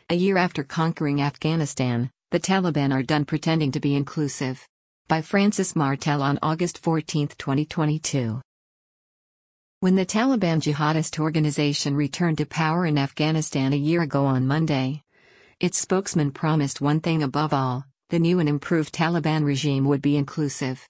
A year after conquering Afghanistan, the Taliban are done pretending to be inclusive. By Francis Martel on August 14, 2022. When the Taliban jihadist organization returned to power in Afghanistan a year ago on Monday, its spokesman promised one thing above all: the new and improved Taliban regime would be inclusive.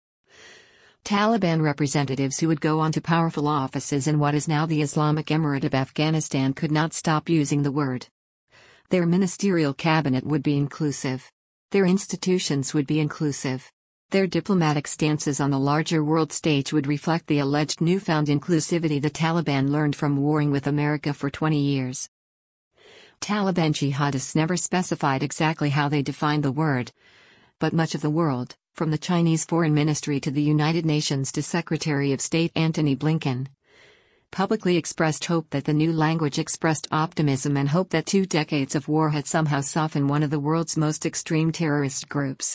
Taliban representatives who would go on to powerful offices in what is now the Islamic Emirate of Afghanistan could not stop using the word. Their ministerial cabinet would be inclusive. Their institutions would be inclusive. Their diplomatic stances on the larger world stage would reflect the alleged newfound inclusivity the Taliban learned from warring with America for 20 years. Taliban jihadists never specified exactly how they defined the word, but much of the world, from the Chinese Foreign Ministry to the United Nations to Secretary of State Antony Blinken, publicly expressed hope that the new language expressed optimism and hope that 2 decades of war had somehow softened one of the world's most extreme terrorist groups.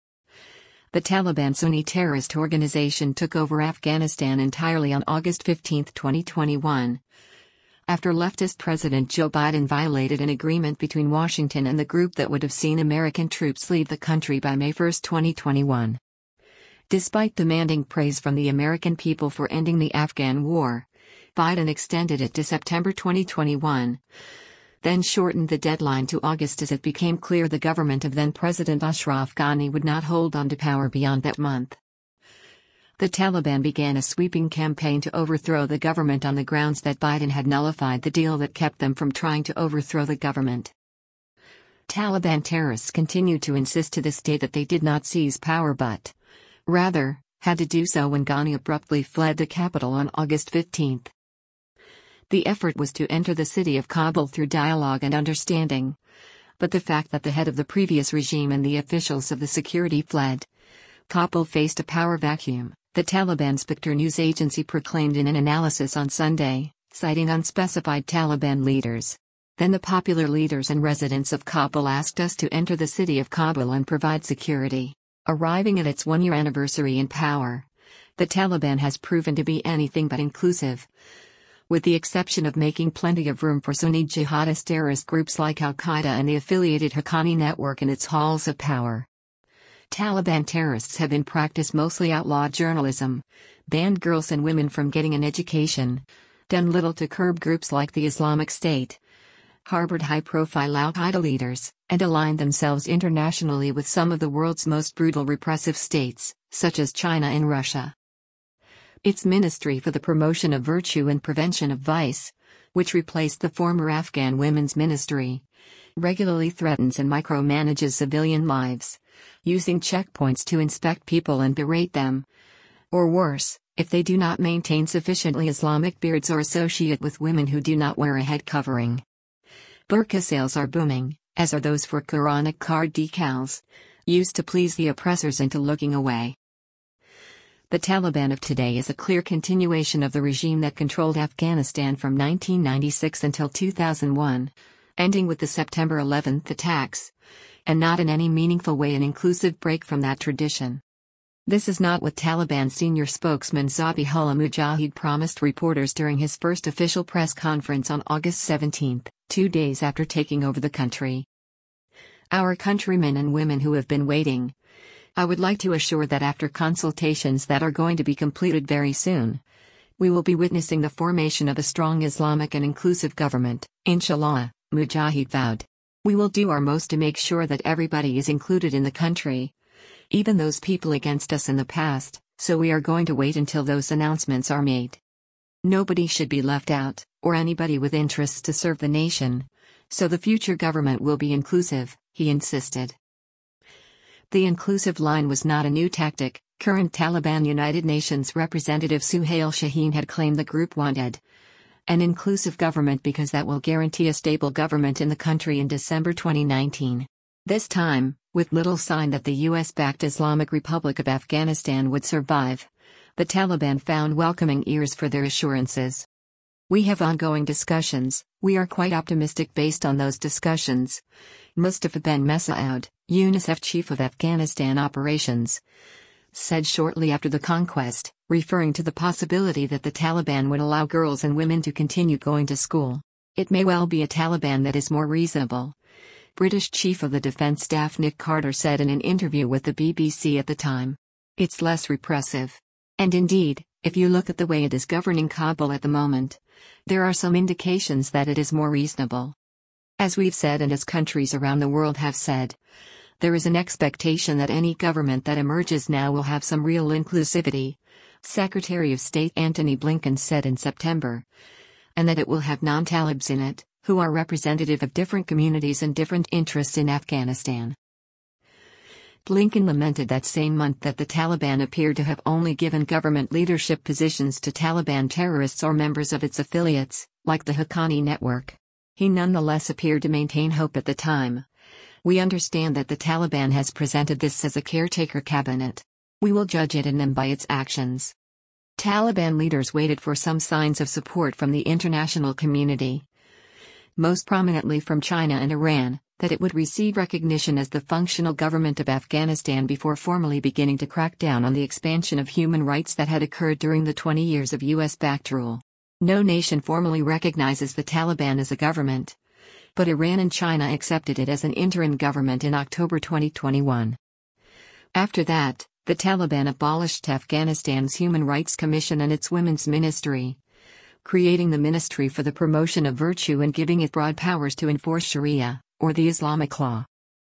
The Taliban Sunni terrorist organization took over Afghanistan entirely on August 15, 2021, after leftist President Joe Biden violated an agreement between Washington and the group that would have seen American troops leave the country by May 1, 2021. Despite demanding praise from the American people for ending the Afghan war, Biden extended it to September 2021, then shortened the deadline to August as it became clear the government of then-President Ashraf Ghani would not hold on to power beyond that month. The Taliban began a sweeping campaign to overthrow the government on the grounds that Biden had nullified the deal that kept them from trying to overthrow the government. Taliban terrorists continued to insist to this day that they did not seize power but, rather, had to do so when Ghani abruptly fled the capital on August 15. The effort was to enter the city of Kabul through dialogue and understanding, but the fact that the head of the previous regime and the officials of the security fled, Kabul faced a power vacuum, the Taliban Spectre news agency proclaimed in an analysis on Sunday, citing unspecified Taliban leaders. Then the popular leaders and residents of Kabul asked us to enter the city of Kabul and provide security. Arriving at its 1-year anniversary in power, the Taliban has proven to be anything but inclusive, with the exception of making plenty of room for Sunni jihadist terrorist groups like Al-Qaeda and the affiliated Haqqani network in its halls of power. Taliban terrorists have in practice mostly outlawed journalism, banned girls and women from getting an education, done little to curb groups like the Islamic State, harbored high-profile Al-Qaeda leaders, and aligned themselves internationally with some of the world's most brutal repressive states, such as China and Russia. Its Ministry for the Promotion of Virtue and Prevention of Vice, which replaced the former Afghan Women's Ministry, regularly threatens and micromanages civilian lives, using checkpoints to inspect people and berate them. Or worse, if they do not maintain sufficiently Islamic beards or associate with women who do not wear a head covering. Burqa sales are booming, as are those for Quranic card decals, used to please the oppressors into looking away. The Taliban of today is a clear continuation of the regime that controlled Afghanistan from 1996 until 2001, ending with the September 11 attacks, and not in any meaningful way an inclusive break from that tradition. This is not what Taliban senior spokesman Zabihullah Mujahid promised reporters during his first official press conference on August 17, 2 days after taking over the country. Our countrymen and women who have been waiting, I would like to assure that after consultations that are going to be completed very soon, we will be witnessing the formation of a strong Islamic and inclusive government, inshallah, Mujahid vowed. We will do our most to make sure that everybody is included in the country, even those people against us in the past, so we are going to wait until those announcements are made. Nobody should be left out, or anybody with interests to serve the nation, so the future government will be inclusive, he insisted. The inclusive line was not a new tactic. Current Taliban United Nations representative Suhail Shaheen had claimed the group wanted an inclusive government because that will guarantee a stable government in the country in December 2019. This time, with little sign that the US-backed Islamic Republic of Afghanistan would survive, the Taliban found welcoming ears for their assurances. We have ongoing discussions, we are quite optimistic based on those discussions, Mustafa Ben Messaoud, UNICEF chief of Afghanistan operations, said shortly after the conquest, referring to the possibility that the Taliban would allow girls and women to continue going to school. It may well be a Taliban that is more reasonable, British Chief of the Defence Staff Nick Carter said in an interview with the BBC at the time. It's less repressive. And indeed, if you look at the way it is governing Kabul at the moment, there are some indications that it is more reasonable. As we've said and as countries around the world have said, there is an expectation that any government that emerges now will have some real inclusivity, Secretary of State Antony Blinken said in September, and that it will have non-Talibs in it, who are representative of different communities and different interests in Afghanistan. Blinken lamented that same month that the Taliban appeared to have only given government leadership positions to Taliban terrorists or members of its affiliates, like the Haqqani network. He nonetheless appeared to maintain hope at the time. We understand that the Taliban has presented this as a caretaker cabinet. We will judge it and them by its actions. Taliban leaders waited for some signs of support from the international community, most prominently from China and Iran, that it would receive recognition as the functional government of Afghanistan before formally beginning to crack down on the expansion of human rights that had occurred during the 20 years of US-backed rule. No nation formally recognizes the Taliban as a government, but Iran and China accepted it as an interim government in October 2021. After that, the Taliban abolished Afghanistan's Human Rights Commission and its Women's Ministry, creating the Ministry for the Promotion of Virtue and giving it broad powers to enforce Sharia, or the Islamic law.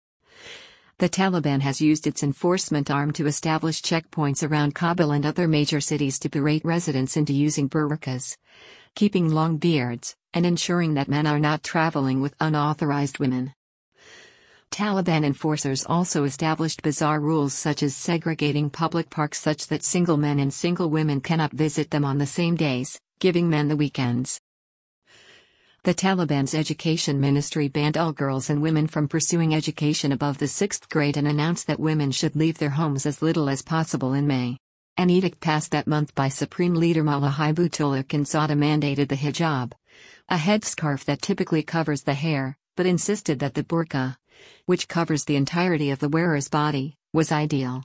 The Taliban has used its enforcement arm to establish checkpoints around Kabul and other major cities to berate residents into using burqas, keeping long beards, and ensuring that men are not traveling with unauthorized women. Taliban enforcers also established bizarre rules such as segregating public parks such that single men and single women cannot visit them on the same days, giving men the weekends. The Taliban's education ministry banned all girls and women from pursuing education above the 6th grade and announced that women should leave their homes as little as possible in May. An edict passed that month by Supreme Leader Mullah Hibbatullah Akhundzada mandated the hijab, a headscarf that typically covers the hair, but insisted that the burqa, which covers the entirety of the wearer's body, was ideal.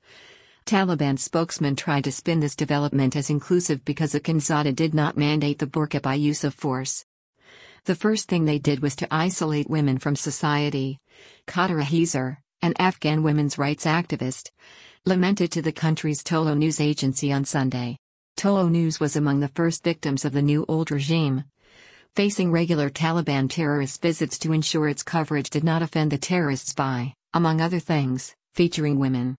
Taliban spokesman tried to spin this development as inclusive because Akhundzada did not mandate the burqa by use of force. The first thing they did was to isolate women from society, Khatara Hezer, an Afghan women's rights activist, lamented to the country's Tolo news agency on Sunday. Tolo News was among the first victims of the new old regime, facing regular Taliban terrorist visits to ensure its coverage did not offend the terrorists by, among other things, featuring women.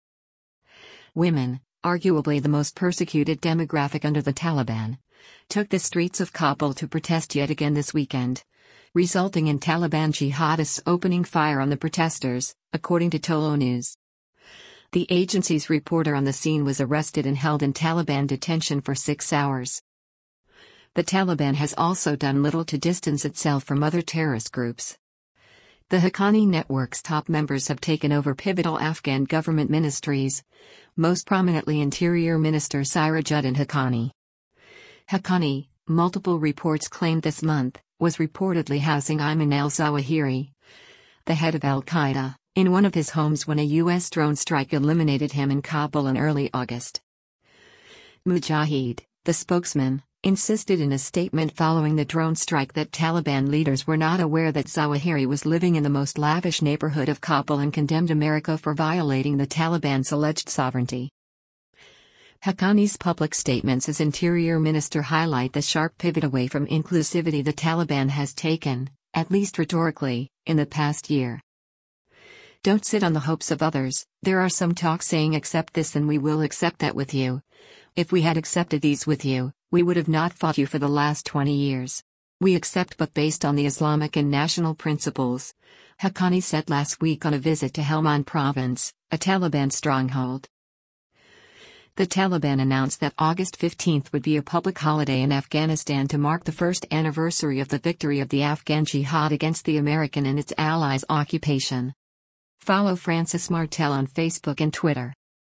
Women, arguably the most persecuted demographic under the Taliban, took the streets of Kabul to protest yet again this weekend, resulting in Taliban jihadists opening fire on the protesters, according to Tolo News. The agency's reporter on the scene was arrested and held in Taliban detention for 6 hours. The Taliban has also done little to distance itself from other terrorist groups. The Haqqani network's top members have taken over pivotal Afghan government ministries, most prominently Interior Minister Sirajuddin Haqqani. Haqqani, multiple reports claimed this month, was reportedly housing Ayman al-Zawahiri, the head of al-Qaeda, in one of his homes when a U.S. drone strike eliminated him in Kabul in early August. Mujahid, the spokesman, insisted in a statement following the drone strike that Taliban leaders were not aware that Zawahiri was living in the most lavish neighborhood of Kabul and condemned America for violating the Taliban's alleged sovereignty. Haqqani's public statements as Interior Minister highlight the sharp pivot away from inclusivity the Taliban has taken, at least rhetorically, in the past year. Don't sit on the hopes of others. There are some talks saying accept this and we will accept that with you. If we had accepted these with you, we would have not fought you for the last 20 years. We accept but based on the Islamic and national principles, Haqqani said last week on a visit to Helmand province, a Taliban stronghold. The Taliban announced that August 15 would be a public holiday in Afghanistan to mark the first anniversary of the victory of the Afghan jihad against the American and its allies' occupation. Follow Francis Martel on Facebook and Twitter.